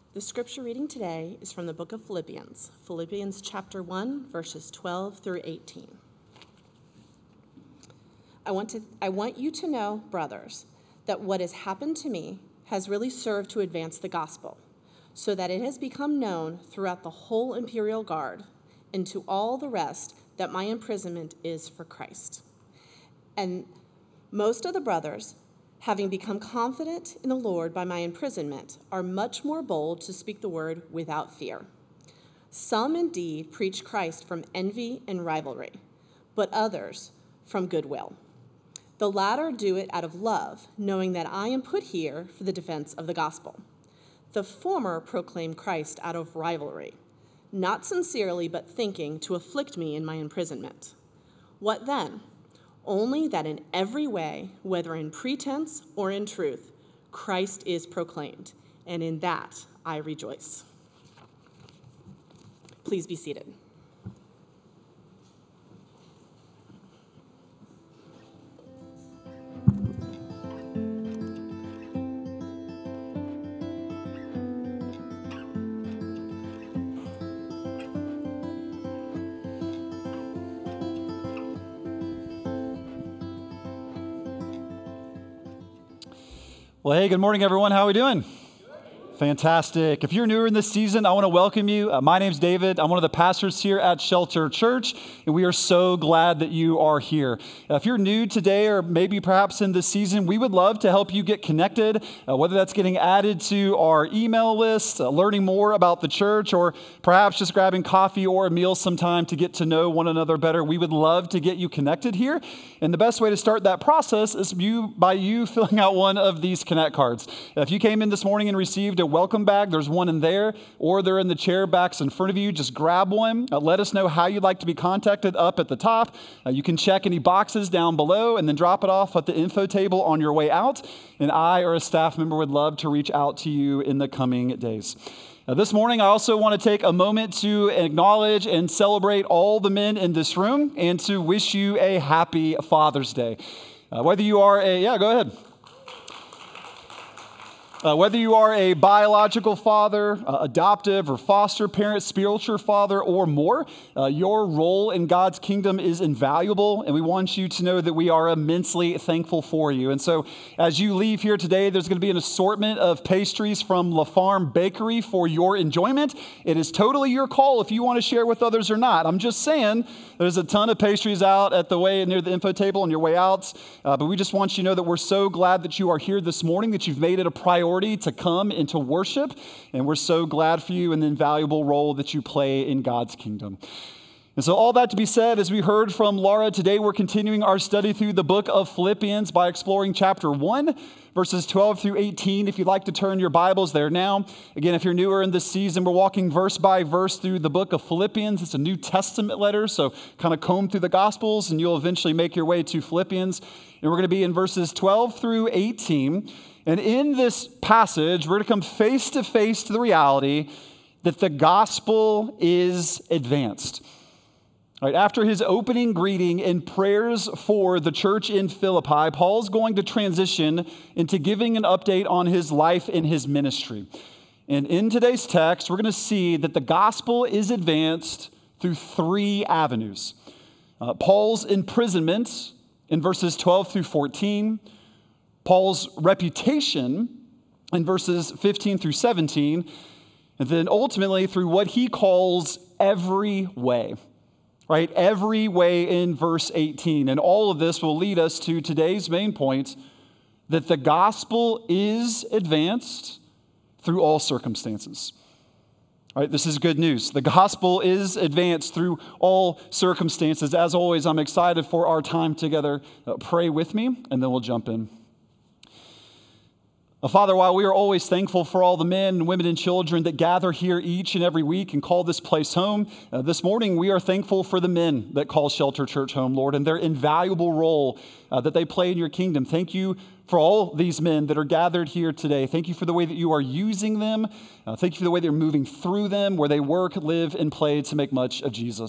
The scripture reading today is from the book of Philippians, Philippians chapter 1, verses 12 through 18. I want you to know, brothers, that what has happened to me has really served to advance the gospel, so that it has become known throughout the whole imperial guard and to all the rest that my imprisonment is for Christ. And most of the brothers, having become confident in the Lord by my imprisonment, are much more bold to speak the word without fear. Some indeed preach Christ from envy and rivalry, but others from goodwill. The latter do it out of love, knowing that I am put here for the defense of the gospel. The former proclaim Christ out of rivalry, not sincerely but thinking to afflict me in my imprisonment. What then? Only that in every way, whether in pretense or in truth, Christ is proclaimed, and in that I rejoice. Please be seated. Well, hey, good morning, everyone. How are we doing? Fantastic. If you're newer in this season, I want to welcome you. My name's David. I'm one of the pastors here at Shelter Church, and we are so glad that you are here. If you're new today or maybe perhaps in this season, we would love to help you get connected, whether that's getting added to our email list, learning more about the church, or perhaps just grabbing coffee or a meal sometime to get to know one another better. We would love to get you connected here, and the best way to start that process is by you filling out one of these Connect cards. If you came in this morning and received a welcome bag, there's one in there, or they're in the chair backs in front of you. Just grab one. Let us know how you'd like to be contacted up at the top. You can check any boxes down below and then drop it off at the info table on your way out. And I or a staff member would love to reach out to you in the coming days. This morning, I also want to take a moment to acknowledge and celebrate all the men in this room and to wish you a happy Father's Day. Whether you are go ahead. Whether you are a biological father, adoptive or foster parent, spiritual father, or more, your role in God's kingdom is invaluable, and we want you to know that we are immensely thankful for you. And so as you leave here today, there's going to be an assortment of pastries from La Farm Bakery for your enjoyment. It is totally your call if you want to share with others or not. I'm just saying there's a ton of pastries out at the way near the info table on your way out, but we just want you to know that we're so glad that you are here this morning, that you've made it a priority to come and to worship, and we're so glad for you and the invaluable role that you play in God's kingdom. And so all that to be said, as we heard from Laura, today we're continuing our study through the book of Philippians by exploring chapter 1, verses 12 through 18. If you'd like to turn your Bibles there now. Again, if you're newer in this season, we're walking verse by verse through the book of Philippians. It's a New Testament letter, so kind of comb through the Gospels, and you'll eventually make your way to Philippians. And we're going to be in verses 12 through 18. And in this passage, we're going to come face to face to the reality that the gospel is advanced. All right, after his opening greeting and prayers for the church in Philippi, Paul's going to transition into giving an update on his life and his ministry. And in today's text, we're going to see that the gospel is advanced through three avenues. Paul's imprisonment in verses 12 through 14, Paul's reputation in verses 15 through 17, and then ultimately through what he calls every way, right? Every way in verse 18. And all of this will lead us to today's main point, that the gospel is advanced through all circumstances. All right, this is good news. The gospel is advanced through all circumstances. As always, I'm excited for our time together. Pray with me, and then we'll jump in. Father, while we are always thankful for all the men and women and children that gather here each and every week and call this place home, this morning we are thankful for the men that call Shelter Church home, Lord, and their invaluable role that they play in your kingdom. Thank you for all these men that are gathered here today. Thank you for the way that you are using them. Thank you for the way they're moving through them, where they work, live, and play to make much of Jesus.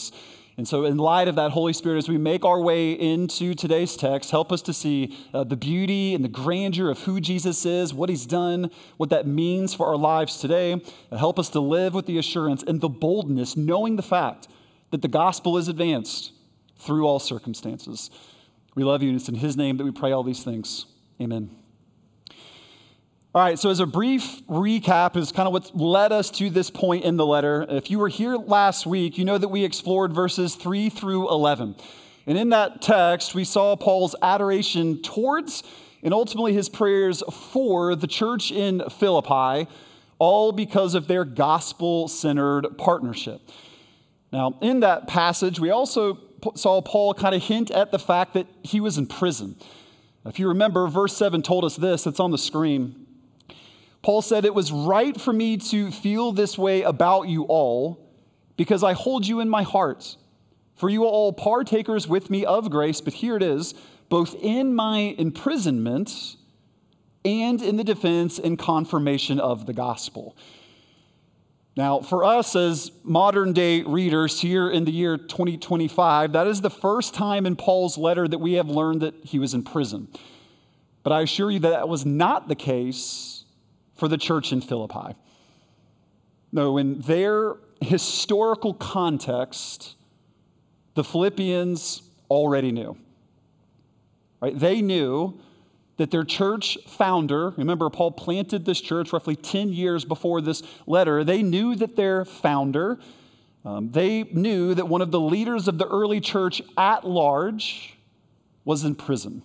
And so in light of that, Holy Spirit, as we make our way into today's text, help us to see the beauty and the grandeur of who Jesus is, what he's done, what that means for our lives today, and help us to live with the assurance and the boldness, knowing the fact that the gospel is advanced through all circumstances. We love you, and it's in his name that we pray all these things. Amen. All right, so as a brief recap is kind of what's led us to this point in the letter. If you were here last week, you know that we explored verses 3 through 11. And in that text, we saw Paul's adoration towards and ultimately his prayers for the church in Philippi, all because of their gospel-centered partnership. Now, in that passage, we also saw Paul kind of hint at the fact that he was in prison. If you remember, verse 7 told us this, it's on the screen. Paul said, "It was right for me to feel this way about you all, because I hold you in my heart. For you are all partakers with me of grace," but here it is, "both in my imprisonment and in the defense and confirmation of the gospel." Now, for us as modern day readers here in the year 2025, that is the first time in Paul's letter that we have learned that he was in prison. But I assure you that was not the case for the church in Philippi. No, in their historical context, the Philippians already knew. Right? They knew that their church founder, remember Paul planted this church roughly 10 years before this letter, they knew that their founder, they knew that one of the leaders of the early church at large was in prison.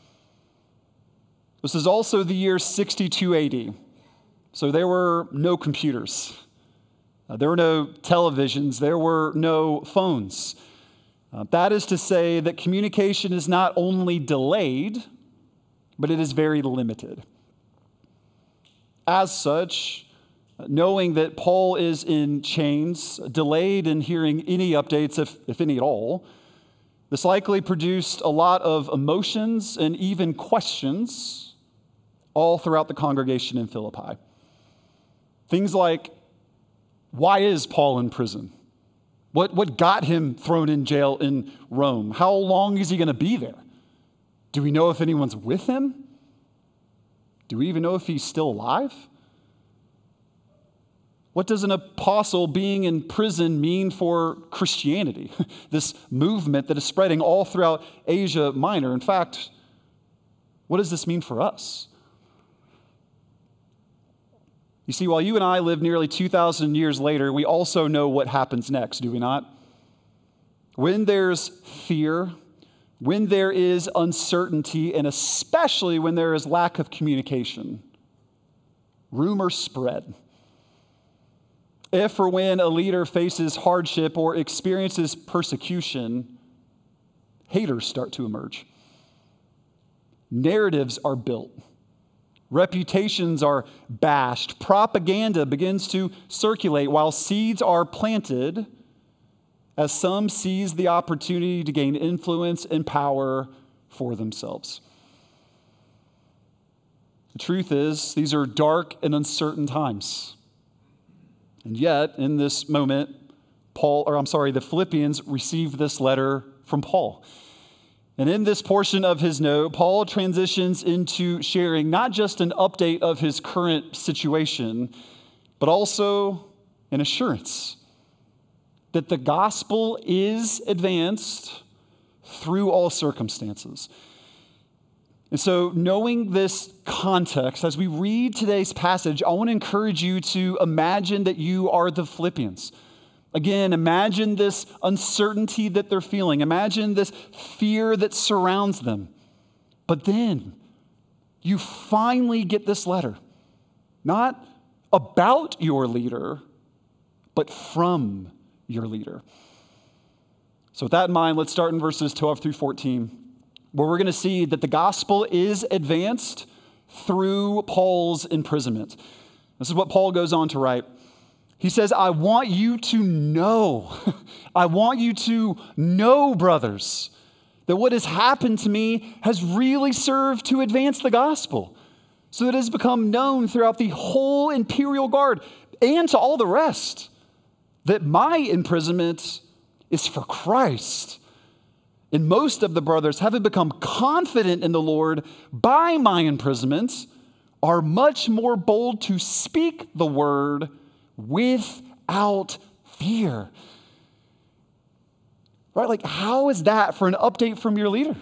This is also the year 62 AD. So there were no computers. There were no televisions. There were no phones. That is to say that communication is not only delayed, but it is very limited. As such, knowing that Paul is in chains, delayed in hearing any updates, if any at all, this likely produced a lot of emotions and even questions all throughout the congregation in Philippi. Things like, why is Paul in prison? What got him thrown in jail in Rome? How long is he going to be there? Do we know if anyone's with him? Do we even know if he's still alive? What does an apostle being in prison mean for Christianity? This movement that is spreading all throughout Asia Minor. In fact, what does this mean for us? You see, while you and I live nearly 2,000 years later, we also know what happens next, do we not? When there's fear, when there is uncertainty, and especially when there is lack of communication, rumors spread. If or when a leader faces hardship or experiences persecution, haters start to emerge. Narratives are built. Reputations are bashed. Propaganda begins to circulate while seeds are planted as some seize the opportunity to gain influence and power for themselves. The truth is, these are dark and uncertain times. And yet, in this moment, the Philippians received this letter from Paul. And in this portion of his note, Paul transitions into sharing not just an update of his current situation, but also an assurance that the gospel is advanced through all circumstances. And so, knowing this context, as we read today's passage, I want to encourage you to imagine that you are the Philippians. Again, imagine this uncertainty that they're feeling. Imagine this fear that surrounds them. But then you finally get this letter, not about your leader, but from your leader. So with that in mind, let's start in verses 12 through 14, where we're going to see that the gospel is advanced through Paul's imprisonment. This is what Paul goes on to write. He says, I want you to know, brothers, that what has happened to me has really served to advance the gospel, so that it has become known throughout the whole imperial guard and to all the rest that my imprisonment is for Christ. And most of the brothers, having become confident in the Lord by my imprisonment, are much more bold to speak the word without fear. Right? Like, how is that for an update from your leader?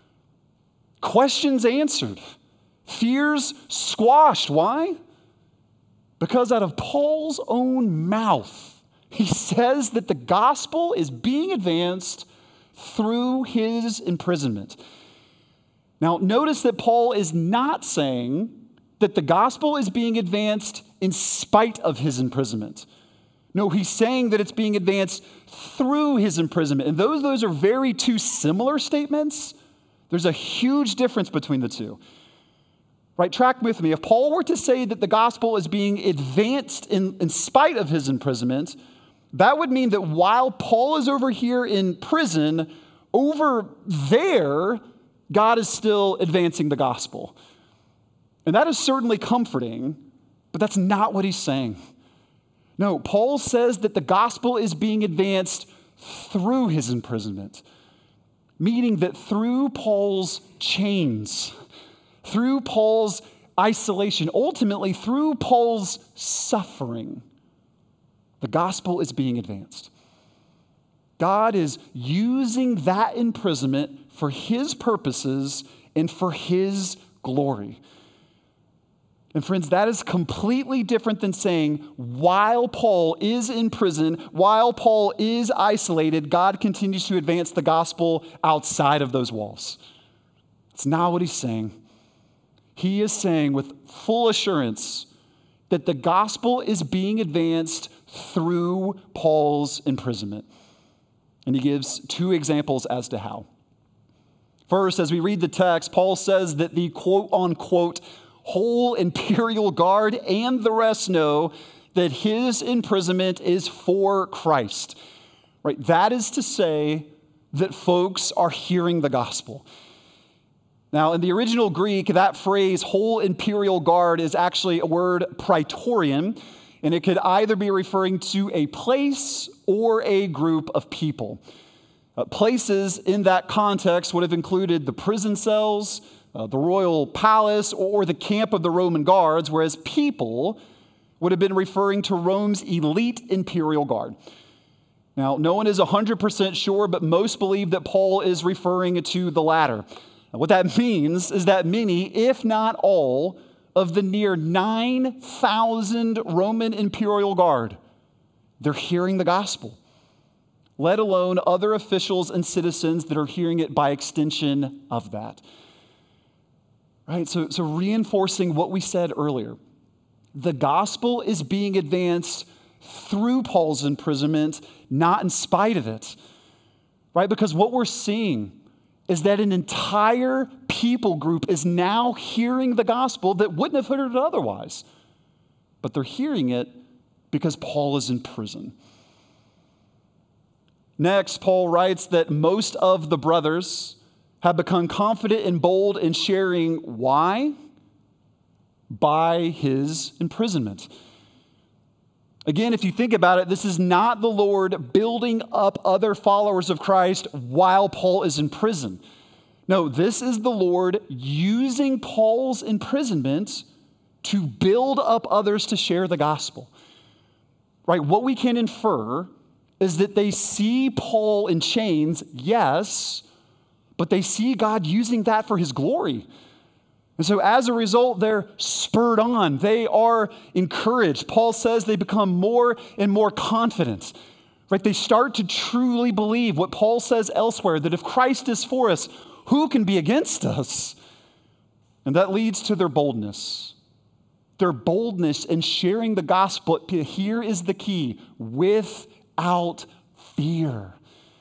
Questions answered. Fears squashed. Why? Because out of Paul's own mouth, he says that the gospel is being advanced through his imprisonment. Now, notice that Paul is not saying that the gospel is being advanced in spite of his imprisonment. No, he's saying that it's being advanced through his imprisonment. And those are very two similar statements. There's a huge difference between the two. Right, track with me. If Paul were to say that the gospel is being advanced in spite of his imprisonment, that would mean that while Paul is over here in prison, over there, God is still advancing the gospel. And that is certainly comforting, but that's not what he's saying. No, Paul says that the gospel is being advanced through his imprisonment, meaning that through Paul's chains, through Paul's isolation, ultimately through Paul's suffering, the gospel is being advanced. God is using that imprisonment for his purposes and for his glory. And friends, that is completely different than saying while Paul is in prison, while Paul is isolated, God continues to advance the gospel outside of those walls. It's not what he's saying. He is saying with full assurance that the gospel is being advanced through Paul's imprisonment. And he gives two examples as to how. First, as we read the text, Paul says that the quote-unquote whole imperial guard and the rest know that his imprisonment is for Christ. Right? That is to say that folks are hearing the gospel. Now, in the original Greek, that phrase, whole imperial guard, is actually a word praetorian, and it could either be referring to a place or a group of people. Places in that context would have included the prison cells, the royal palace, or the camp of the Roman guards, whereas people would have been referring to Rome's elite imperial guard. Now, no one is 100% sure, but most believe that Paul is referring to the latter. What that means is that many, if not all, of the near 9,000 Roman imperial guard, they're hearing the gospel, let alone other officials and citizens that are hearing it by extension of that. Right? So reinforcing what we said earlier, the gospel is being advanced through Paul's imprisonment, not in spite of it. Right? Because what we're seeing is that an entire people group is now hearing the gospel that wouldn't have heard it otherwise. But they're hearing it because Paul is in prison. Next, Paul writes that most of the brothers have become confident and bold in sharing why? By his imprisonment. Again, if you think about it, this is not the Lord building up other followers of Christ while Paul is in prison. No, this is the Lord using Paul's imprisonment to build up others to share the gospel. Right? What we can infer is that they see Paul in chains, yes, but they see God using that for his glory. And so as a result, they're spurred on. They are encouraged. Paul says they become more and more confident. Right? They start to truly believe what Paul says elsewhere, that if Christ is for us, who can be against us? And that leads to their boldness. Their boldness in sharing the gospel. Here is the key: without fear.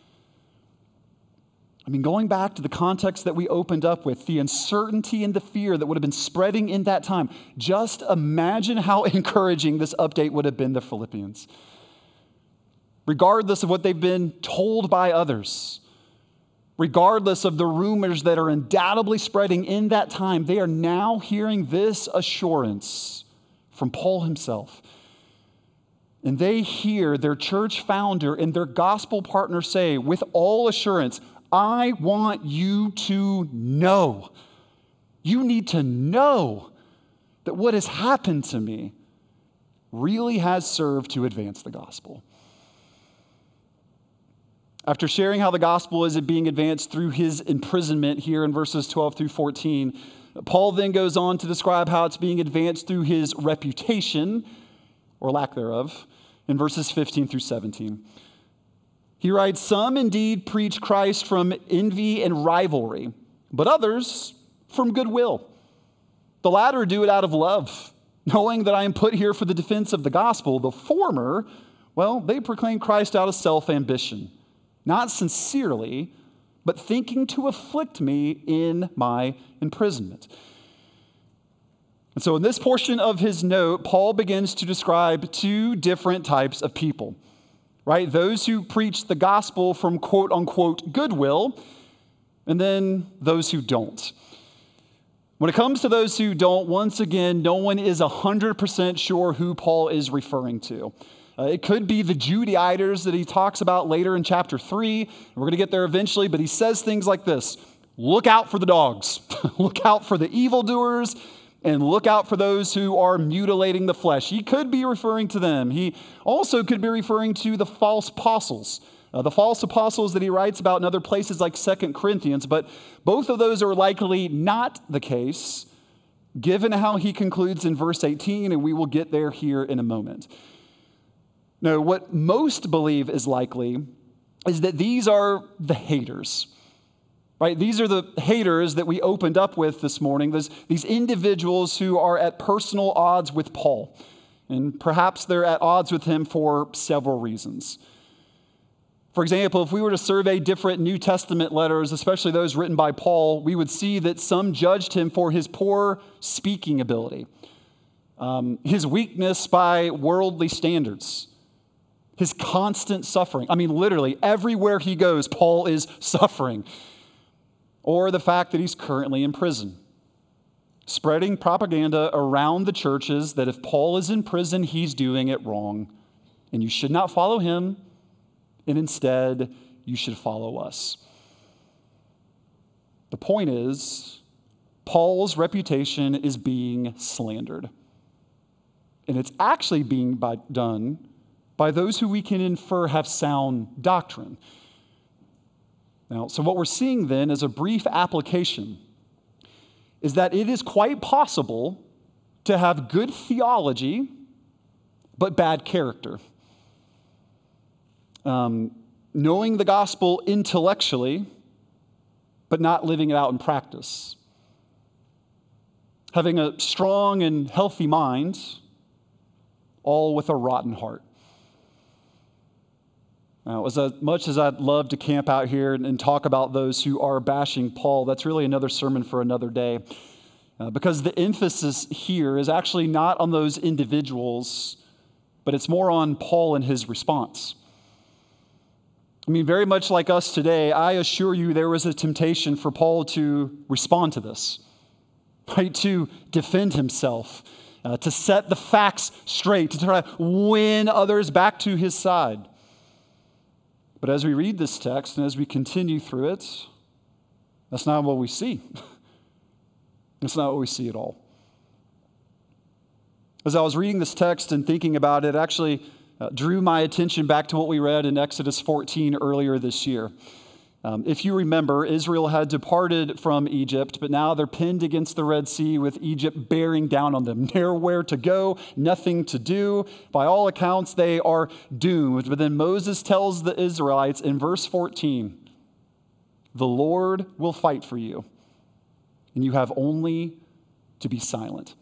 I mean, going back to the context that we opened up with, the uncertainty and the fear that would have been spreading in that time, just imagine how encouraging this update would have been to Philippians. Regardless of what they've been told by others, regardless of the rumors that are undoubtedly spreading in that time, they are now hearing this assurance from Paul himself and they hear their church founder and their gospel partner say with all assurance, I want you to know. You need to know that what has happened to me really has served to advance the gospel. After sharing how the gospel is being advanced through his imprisonment here in verses 12 through 14, Paul then goes on to describe how it's being advanced through his reputation, or lack thereof, in verses 15 through 17. He writes, some indeed preach Christ from envy and rivalry, but others from goodwill. The latter do it out of love, knowing that I am put here for the defense of the gospel. The former, well, they proclaim Christ out of self-ambition, not sincerely, but thinking to afflict me in my imprisonment. And so in this portion of his note, Paul begins to describe two different types of people, right? Those who preach the gospel from quote unquote goodwill, and then those who don't. When it comes to those who don't, once again, no one is 100% sure who Paul is referring to. It could be the Judaizers that he talks about later in chapter 3. We're going to get there eventually, but he says things like this: look out for the dogs, look out for the evildoers, and look out for those who are mutilating the flesh. He could be referring to them. He also could be referring to the false apostles. The false apostles that he writes about in other places like 2 Corinthians, but both of those are likely not the case, given how he concludes in verse 18, and we will get there here in a moment. No, what most believe is likely is that these are the haters, right? These are the haters that we opened up with this morning, these individuals who are at personal odds with Paul, and perhaps they're at odds with him for several reasons. For example, if we were to survey different New Testament letters, especially those written by Paul, we would see that some judged him for his poor speaking ability, his weakness by worldly standards, his constant suffering. I mean, literally, everywhere he goes, Paul is suffering. Or the fact that he's currently in prison, spreading propaganda around the churches that if Paul is in prison, he's doing it wrong, and you should not follow him. And instead, you should follow us. The point is, Paul's reputation is being slandered. And it's actually being done by those who we can infer have sound doctrine. Now, so what we're seeing then as a brief application is that it is quite possible to have good theology, but bad character. Knowing the gospel intellectually, but not living it out in practice. Having a strong and healthy mind, all with a rotten heart. Now, as much as I'd love to camp out here and talk about those who are bashing Paul, that's really another sermon for another day. Because the emphasis here is actually not on those individuals, but it's more on Paul and his response. I mean, very much like us today, I assure you there was a temptation for Paul to respond to this, right? To defend himself, to set the facts straight, to try to win others back to his side. But as we read this text and as we continue through it, that's not what we see. That's not what we see at all. As I was reading this text and thinking about it, actually drew my attention back to what we read in Exodus 14 earlier this year. If you remember, Israel had departed from Egypt, but now they're pinned against the Red Sea with Egypt bearing down on them. Nowhere to go, nothing to do. By all accounts, they are doomed. But then Moses tells the Israelites in verse 14, the Lord will fight for you, and you have only to be silent.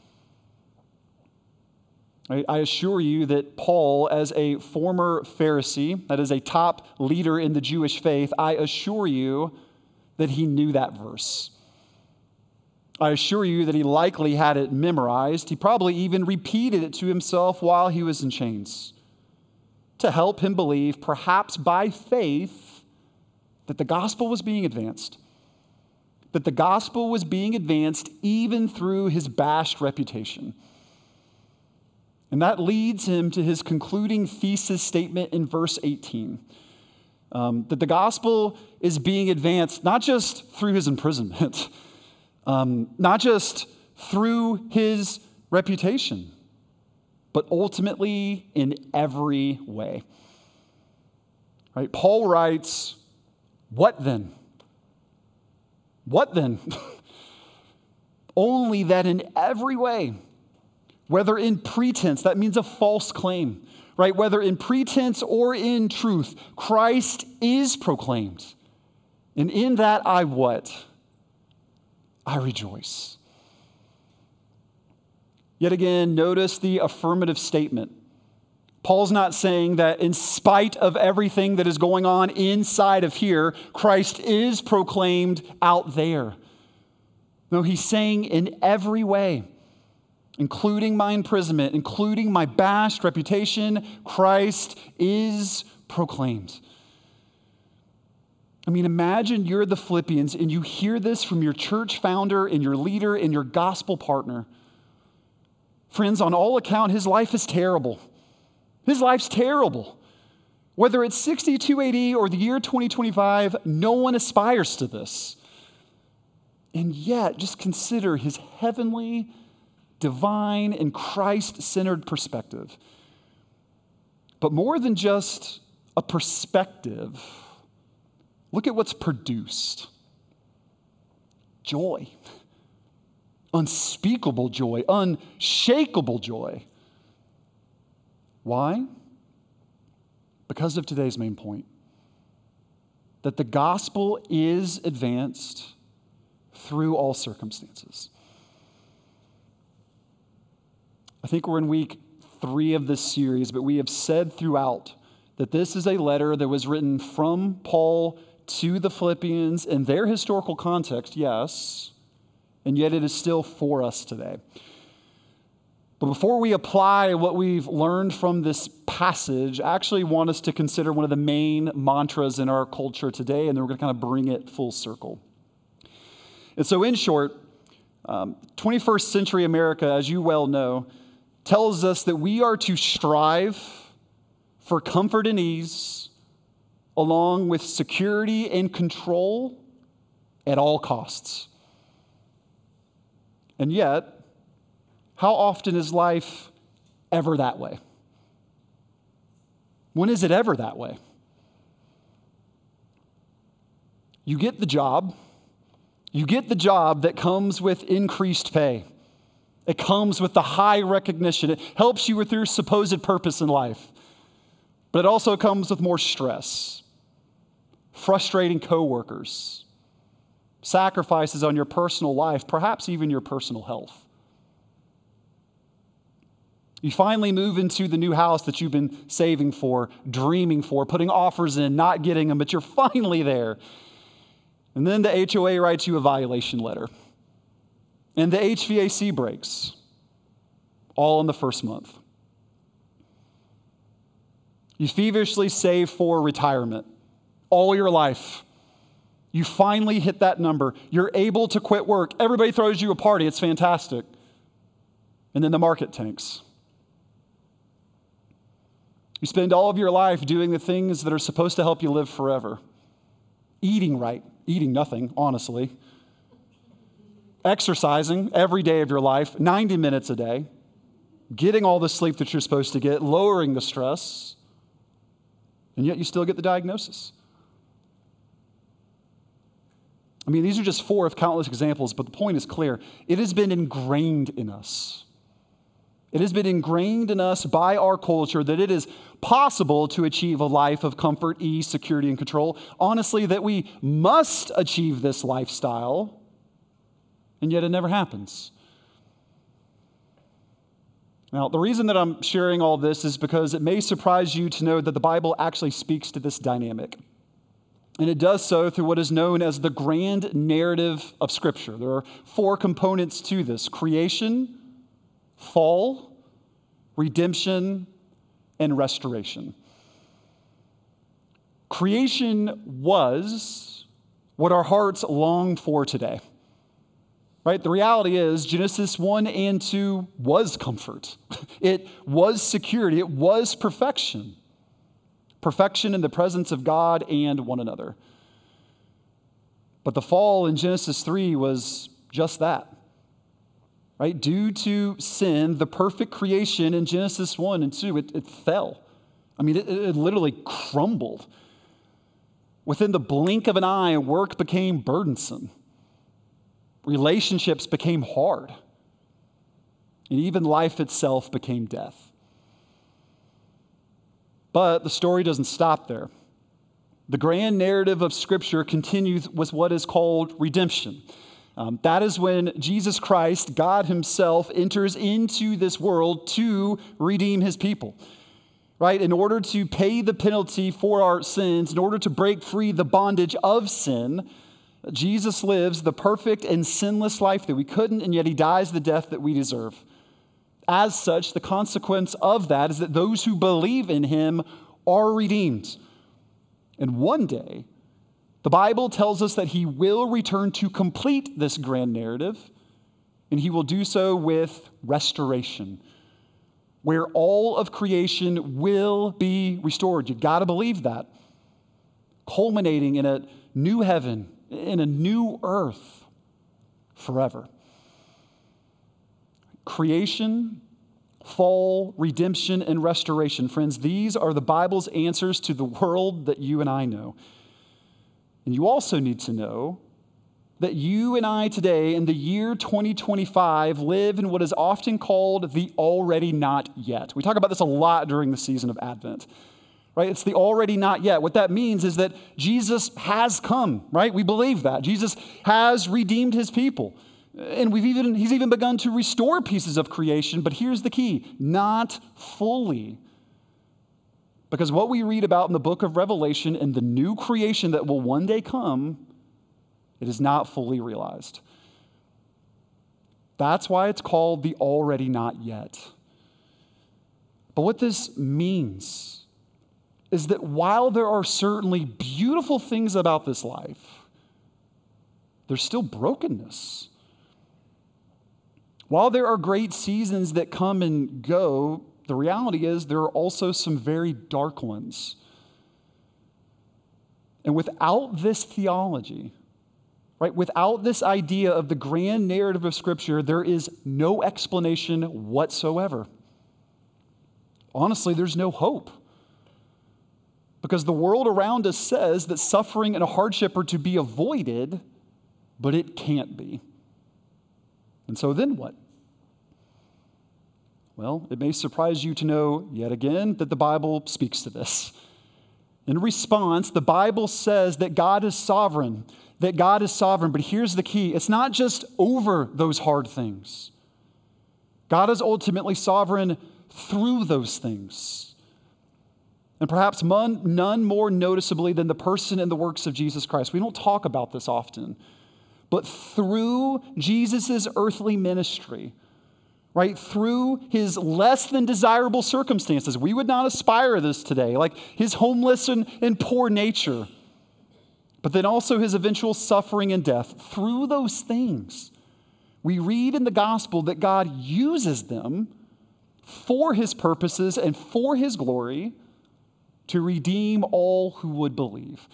I assure you that Paul, as a former Pharisee, that is a top leader in the Jewish faith, I assure you that he knew that verse. I assure you that he likely had it memorized. He probably even repeated it to himself while he was in chains to help him believe, perhaps by faith, that the gospel was being advanced. That the gospel was being advanced even through his bashed reputation. And that leads him to his concluding thesis statement in verse 18, that the gospel is being advanced not just through his imprisonment, not just through his reputation, but ultimately in every way. Right? Paul writes, "What then? What then?" Only that in every way, whether in pretense, that means a false claim, right? Whether in pretense or in truth, Christ is proclaimed. And in that I what? I rejoice. Yet again, notice the affirmative statement. Paul's not saying that in spite of everything that is going on inside of here, Christ is proclaimed out there. No, he's saying in every way, including my imprisonment, including my bashed reputation, Christ is proclaimed. I mean, imagine you're the Philippians and you hear this from your church founder and your leader and your gospel partner. Friends, on all account, his life is terrible. His life's terrible. Whether it's 62 AD or the year 2025, no one aspires to this. And yet, just consider his heavenly, divine, and Christ-centered perspective. But more than just a perspective, look at what's produced. Joy. Unspeakable joy. Unshakable joy. Why? Because of today's main point. That the gospel is advanced through all circumstances. I think we're in week 3 of this series, but we have said throughout that this is a letter that was written from Paul to the Philippians in their historical context, yes, and yet it is still for us today. But before we apply what we've learned from this passage, I actually want us to consider one of the main mantras in our culture today, and then we're going to kind of bring it full circle. And so in short, 21st century America, as you well know, tells us that we are to strive for comfort and ease, along with security and control at all costs. And yet, how often is life ever that way? When is it ever that way? You get the job. You get the job that comes with increased pay. It comes with the high recognition. It helps you with your supposed purpose in life. But it also comes with more stress, frustrating coworkers, sacrifices on your personal life, perhaps even your personal health. You finally move into the new house that you've been saving for, dreaming for, putting offers in, not getting them, but you're finally there. And then the HOA writes you a violation letter. And the HVAC breaks, all in the first month. You feverishly save for retirement all your life. You finally hit that number. You're able to quit work. Everybody throws you a party. It's fantastic. And then the market tanks. You spend all of your life doing the things that are supposed to help you live forever. Eating right, eating nothing, honestly. Exercising every day of your life, 90 minutes a day. Getting all the sleep that you're supposed to get, lowering the stress. And yet you still get the diagnosis. I mean, these are just 4 of countless examples, but the point is clear. It has been ingrained in us. It has been ingrained in us by our culture that it is possible to achieve a life of comfort, ease, security, and control. Honestly, that we must achieve this lifestyle, and yet it never happens. Now, the reason that I'm sharing all this is because it may surprise you to know that the Bible actually speaks to this dynamic. And it does so through what is known as the grand narrative of Scripture. There are 4 components to this: creation, fall, redemption, and restoration. Creation was what our hearts long for today. right? The reality is Genesis 1 and 2 was comfort. It was security. It was perfection. Perfection in the presence of God and one another. But the fall in Genesis 3 was just that. Right? Due to sin, the perfect creation in Genesis 1 and 2, it fell. I mean, it literally crumbled. Within the blink of an eye, work became burdensome. Relationships became hard. And even life itself became death. But the story doesn't stop there. The grand narrative of Scripture continues with what is called redemption. That is when Jesus Christ, God himself, enters into this world to redeem his people, right? In order to pay the penalty for our sins, in order to break free the bondage of sin, Jesus lives the perfect and sinless life that we couldn't, and yet he dies the death that we deserve. As such, the consequence of that is that those who believe in him are redeemed. And one day, the Bible tells us that he will return to complete this grand narrative, and he will do so with restoration, where all of creation will be restored. You got to believe that. Culminating in a new heaven, in a new earth forever. Creation, fall, redemption, and restoration. Friends, these are the Bible's answers to the world that you and I know. And you also need to know that you and I today, in the year 2025, live in what is often called the already not yet. We talk about this a lot during the season of Advent, right? It's the already not yet. What that means is that Jesus has come, right? We believe that. Jesus has redeemed his people. And he's even begun to restore pieces of creation, but here's the key, not fully. Because what we read about in the book of Revelation and the new creation that will one day come, it is not fully realized. That's why it's called the already not yet. But what this means is that while there are certainly beautiful things about this life, there's still brokenness. While there are great seasons that come and go, the reality is there are also some very dark ones. And without this theology, right, without this idea of the grand narrative of Scripture, there is no explanation whatsoever. Honestly, there's no hope. Because the world around us says that suffering and hardship are to be avoided, but it can't be. And so then what? Well, it may surprise you to know, yet again, that the Bible speaks to this. In response, the Bible says that God is sovereign, but here's the key. It's not just over those hard things. God is ultimately sovereign through those things. And perhaps none more noticeably than the person and the works of Jesus Christ. We don't talk about this often. But through Jesus' earthly ministry, right, through his less than desirable circumstances, we would not aspire to this today, like his homeless and poor nature, but then also his eventual suffering and death. Through those things, we read in the gospel that God uses them for his purposes and for his glory to redeem all who would believe.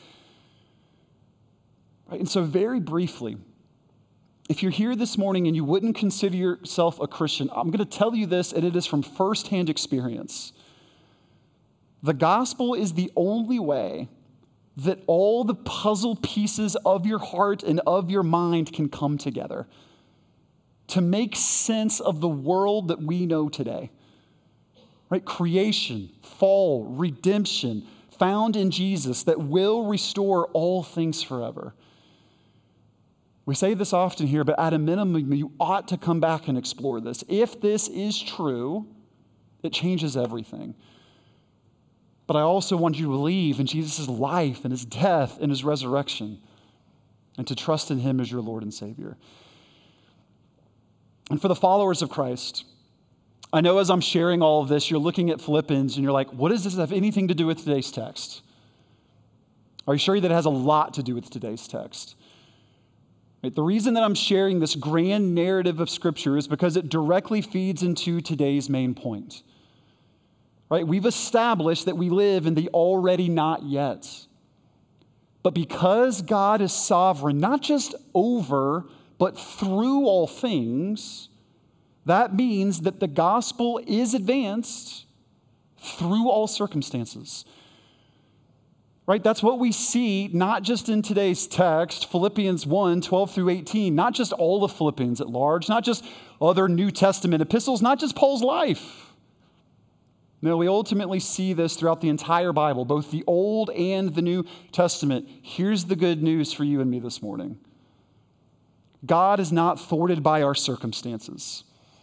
Right? And so very briefly, if you're here this morning and you wouldn't consider yourself a Christian, I'm going to tell you this, and it is from firsthand experience. The gospel is the only way that all the puzzle pieces of your heart and of your mind can come together to make sense of the world that we know today. Right? Creation, fall, redemption, found in Jesus that will restore all things forever. We say this often here, but at a minimum, you ought to come back and explore this. If this is true, it changes everything. But I also want you to believe in Jesus' life and his death and his resurrection and to trust in him as your Lord and Savior. And for the followers of Christ, I know as I'm sharing all of this, you're looking at Philippians and you're like, what does this have anything to do with today's text? Are you sure that it has a lot to do with today's text? Right? The reason that I'm sharing this grand narrative of Scripture is because it directly feeds into today's main point. Right? We've established that we live in the already not yet. But because God is sovereign, not just over, but through all things, that means that the gospel is advanced through all circumstances. Right? That's what we see not just in today's text, Philippians 1, 12 through 18, not just all of Philippians at large, not just other New Testament epistles, not just Paul's life. No, we ultimately see this throughout the entire Bible, both the Old and the New Testament. Here's the good news for you and me this morning. God is not thwarted by our circumstances.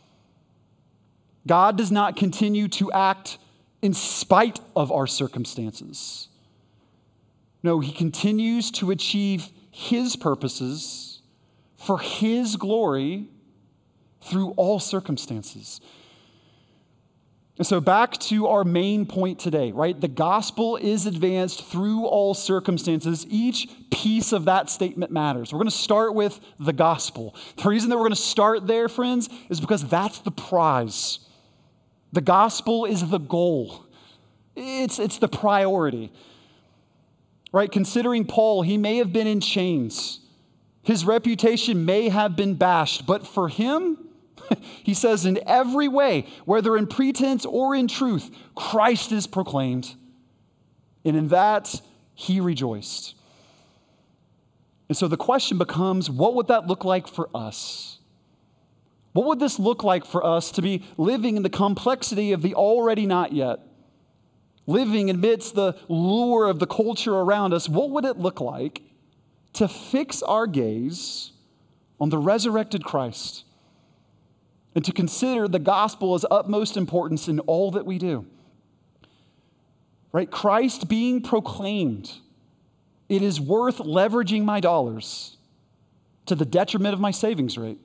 God does not continue to act in spite of our circumstances. No, he continues to achieve his purposes for his glory through all circumstances. And so back to our main point today, right? The gospel is advanced through all circumstances. Each piece of that statement matters. We're going to start with the gospel. The reason that we're going to start there, friends, is because that's the prize. The gospel is the goal. It's the priority. Right? Considering Paul, he may have been in chains. His reputation may have been bashed, but for him, he says, in every way, whether in pretense or in truth, Christ is proclaimed. And in that, he rejoiced. And so the question becomes, what would that look like for us? What would this look like for us to be living in the complexity of the already not yet? Living amidst the lure of the culture around us, what would it look like to fix our gaze on the resurrected Christ? And to consider the gospel as utmost importance in all that we do. Right? Christ being proclaimed. It is worth leveraging my dollars to the detriment of my savings rate.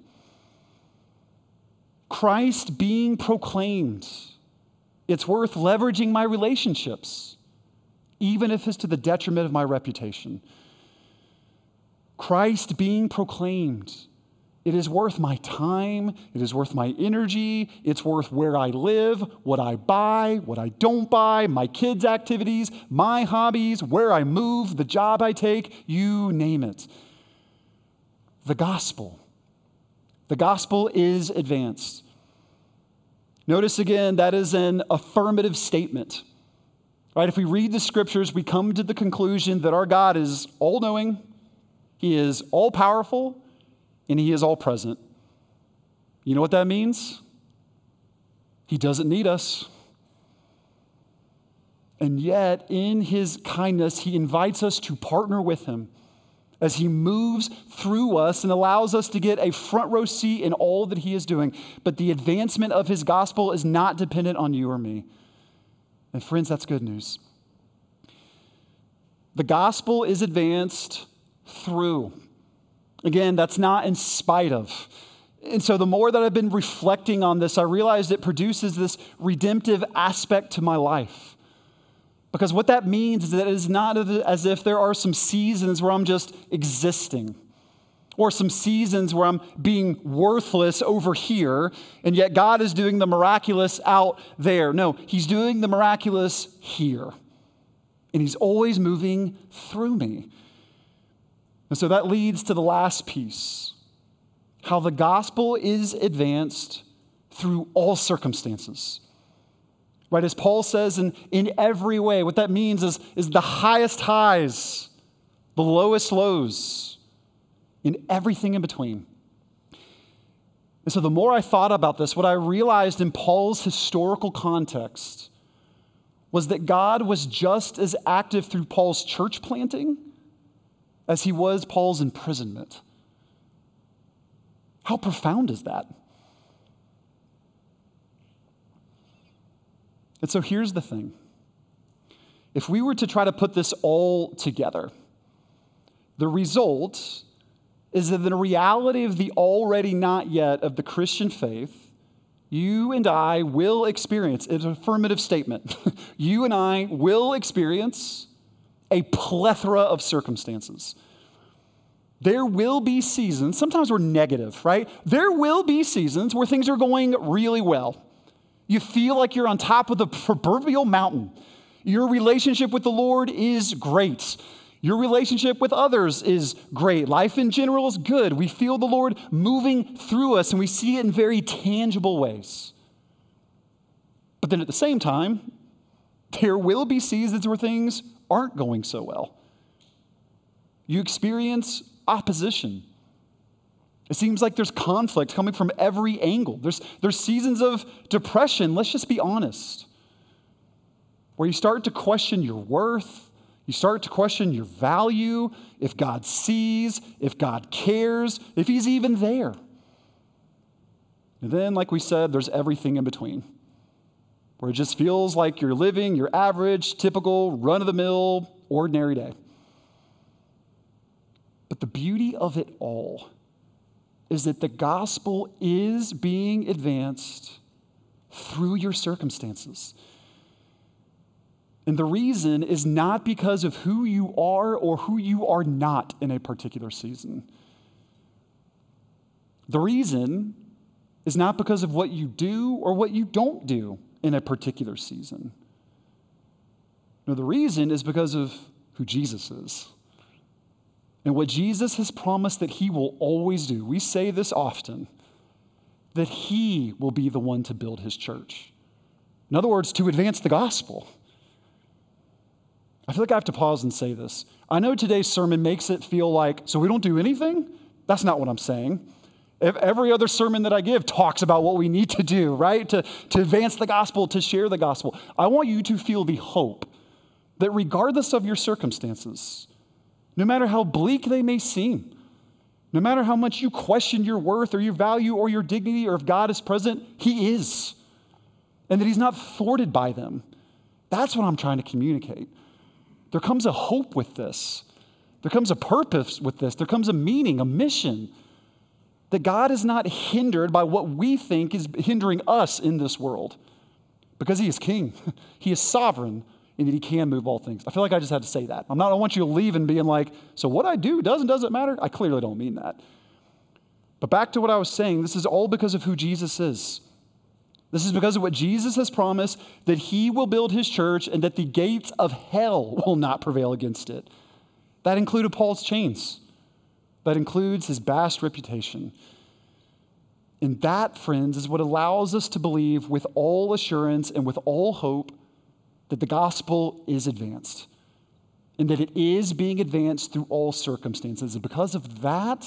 Christ being proclaimed. It's worth leveraging my relationships, even if it's to the detriment of my reputation. Christ being proclaimed. It is worth my time. It is worth my energy. It's worth where I live, what I buy, what I don't buy, my kids' activities, my hobbies, where I move, the job I take, you name it. The gospel. The gospel is advanced. Notice again, that is an affirmative statement. Right? If we read the scriptures, we come to the conclusion that our God is all-knowing, he is all-powerful, and he is all present. You know what that means? He doesn't need us. And yet, in his kindness, he invites us to partner with him as he moves through us and allows us to get a front row seat in all that he is doing. But the advancement of his gospel is not dependent on you or me. And friends, that's good news. The gospel is advanced through. Again, that's not in spite of. And so the more that I've been reflecting on this, I realized it produces this redemptive aspect to my life. Because what that means is that it is not as if there are some seasons where I'm just existing, or some seasons where I'm being worthless over here, and yet God is doing the miraculous out there. No, he's doing the miraculous here. And he's always moving through me. And so that leads to the last piece, how the gospel is advanced through all circumstances. Right, as Paul says, in every way, what that means is the highest highs, the lowest lows, in everything in between. And so the more I thought about this, what I realized in Paul's historical context was that God was just as active through Paul's church planting as he was Paul's imprisonment. How profound is that? And so here's the thing. If we were to try to put this all together, the result is that the reality of the already not yet of the Christian faith, you and I will experience, it's an affirmative statement, you and I will experience a plethora of circumstances. There will be seasons, sometimes we're negative, right? There will be seasons where things are going really well. You feel like you're on top of the proverbial mountain. Your relationship with the Lord is great. Your relationship with others is great. Life in general is good. We feel the Lord moving through us, and we see it in very tangible ways. But then at the same time, there will be seasons where things aren't going so well. You experience opposition. It seems like there's conflict coming from every angle. There's seasons of depression, let's just be honest, where you start to question your worth, you start to question your value, if God sees, if God cares, if he's even there. And then, like we said, there's everything in between, where it just feels like you're living your average, typical, run-of-the-mill, ordinary day. But the beauty of it all is that the gospel is being advanced through your circumstances. And the reason is not because of who you are or who you are not in a particular season. The reason is not because of what you do or what you don't do in a particular season. No, the reason is because of who Jesus is. And what Jesus has promised that he will always do. We say this often, that he will be the one to build his church. In other words, to advance the gospel. I feel like I have to pause and say this. I know today's sermon makes it feel like, so we don't do anything? That's not what I'm saying. Every other sermon that I give talks about what we need to do, right? To advance the gospel, to share the gospel. I want you to feel the hope that regardless of your circumstances, no matter how bleak they may seem, no matter how much you question your worth or your value or your dignity or if God is present, he is. And that he's not thwarted by them. That's what I'm trying to communicate. There comes a hope with this. There comes a purpose with this. There comes a meaning, a mission. That God is not hindered by what we think is hindering us in this world. Because he is king. He is sovereign. And that he can move all things. I feel like I just had to say that. I want you to leave and being like, so what I do doesn't matter? I clearly don't mean that. But back to what I was saying, this is all because of who Jesus is. This is because of what Jesus has promised, that he will build his church and that the gates of hell will not prevail against it. That included Paul's chains. That includes his vast reputation. And that, friends, is what allows us to believe with all assurance and with all hope that the gospel is advanced and that it is being advanced through all circumstances. And because of that,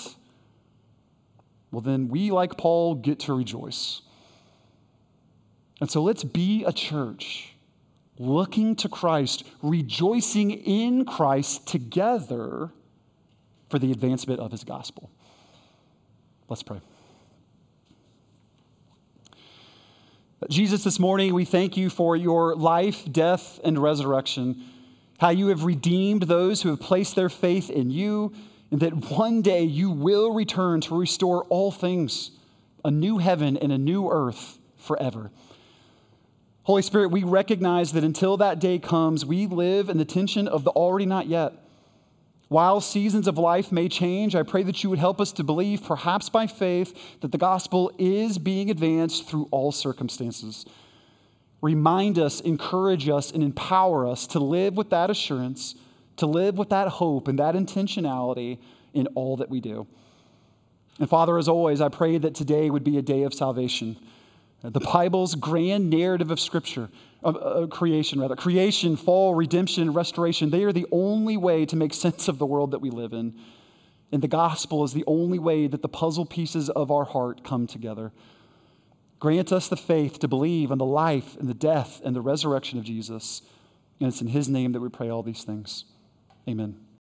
well, then we, like Paul, get to rejoice. And so let's be a church looking to Christ, rejoicing in Christ together for the advancement of his gospel. Let's pray. Jesus, this morning, we thank you for your life, death, and resurrection, how you have redeemed those who have placed their faith in you, and that one day you will return to restore all things, a new heaven and a new earth forever. Holy Spirit, we recognize that until that day comes, we live in the tension of the already not yet. While seasons of life may change, I pray that you would help us to believe, perhaps by faith, that the gospel is being advanced through all circumstances. Remind us, encourage us, and empower us to live with that assurance, to live with that hope and that intentionality in all that we do. And Father, as always, I pray that today would be a day of salvation. The Bible's grand narrative of Scripture, creation, fall, redemption, restoration, they are the only way to make sense of the world that we live in. And the gospel is the only way that the puzzle pieces of our heart come together. Grant us the faith to believe in the life and the death and the resurrection of Jesus. And it's in his name that we pray all these things. Amen.